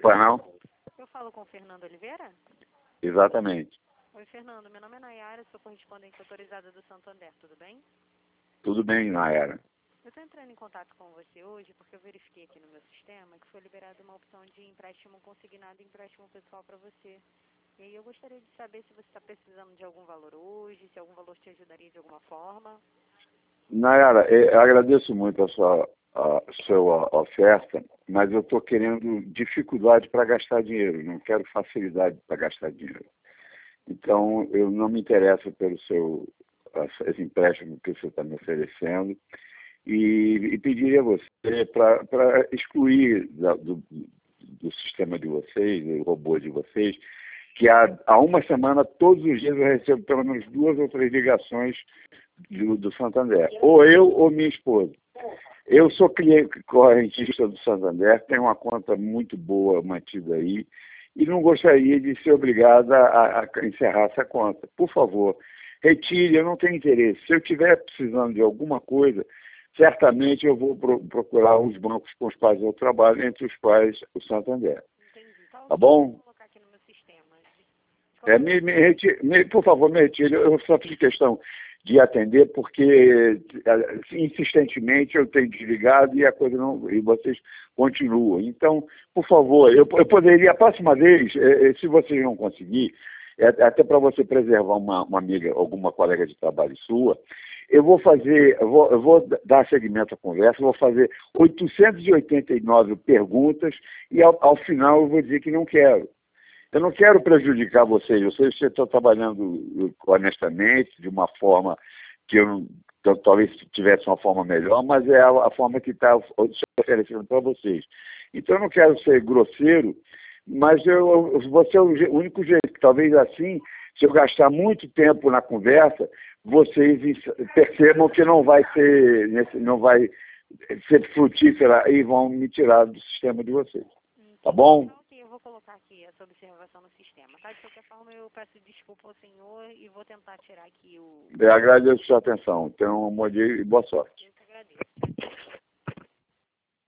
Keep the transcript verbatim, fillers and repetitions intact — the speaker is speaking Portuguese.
Pois não? Eu falo com o Fernando Oliveira? Exatamente. Oi, Fernando. Meu nome é Nayara, sou correspondente autorizada do Santander, tudo bem? Tudo bem, Nayara. Eu estou entrando em contato com você hoje porque eu verifiquei aqui no meu sistema que foi liberada uma opção de empréstimo consignado e empréstimo pessoal para você. E aí eu gostaria de saber se você está precisando de algum valor hoje, se algum valor te ajudaria de alguma forma. Nayara, eu agradeço muito a sua, a sua oferta, mas eu estou querendo dificuldade para gastar dinheiro, não quero facilidade para gastar dinheiro. Então, eu não me interesso pelo seu esse empréstimo que você está me oferecendo e, e pediria a você para excluir da, do, do sistema de vocês, do robô de vocês, que há, há uma semana, todos os dias eu recebo pelo menos duas ou três ligações do, do Santander, ou eu ou minha esposa. Eu sou cliente correntista do Santander, tenho uma conta muito boa mantida aí, e não gostaria de ser obrigada a, a encerrar essa conta. Por favor, retire, eu não tenho interesse. Se eu estiver precisando de alguma coisa, certamente eu vou pro, procurar os bancos com os quais eu trabalho, entre os quais o Santander. Entendi. Então, tá bom? Vou colocar aqui no meu sistema. É, me, me retire, me, por favor, me retire. Eu só fiz questão de atender porque insistentemente eu tenho desligado e a coisa não, e vocês continuam. Então, por favor, eu, eu poderia, a próxima vez, eh, se vocês não conseguir, é, até para você preservar uma, uma amiga, alguma colega de trabalho sua, eu vou fazer, eu vou, eu vou dar seguimento à conversa, vou fazer oitocentas e oitenta e nove perguntas e ao, ao final eu vou dizer que não quero. Eu não quero prejudicar vocês, eu sei que você está trabalhando honestamente, de uma forma que eu, não, eu talvez tivesse uma forma melhor, mas é a, a forma que está oferecendo para vocês. Então eu não quero ser grosseiro, mas eu, eu vou ser o único jeito, que talvez assim, se eu gastar muito tempo na conversa, vocês percebam que não vai ser, não vai ser frutífera e vão me tirar do sistema de vocês. Tá bom? Eu vou colocar aqui essa observação no sistema, tá? De qualquer forma, eu peço desculpa ao senhor e vou tentar tirar aqui o... Eu agradeço a sua atenção. Tenha um bom dia e boa sorte. Eu que agradeço.